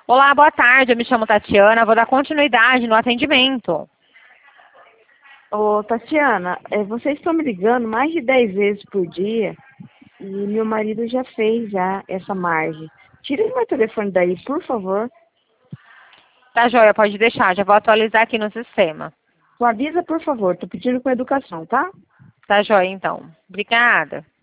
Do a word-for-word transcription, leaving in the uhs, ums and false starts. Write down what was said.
Olá, boa tarde. Eu me chamo Tatiana. Vou dar continuidade no atendimento. Ô, Tatiana, é, vocês estão me ligando mais de dez vezes por dia e meu marido já fez já essa margem. Tira o meu telefone daí, por favor. Tá joia, pode deixar. Já vou atualizar aqui no sistema. Só avisa, por favor. Tô pedindo com educação, tá? Tá joia, então. Obrigada.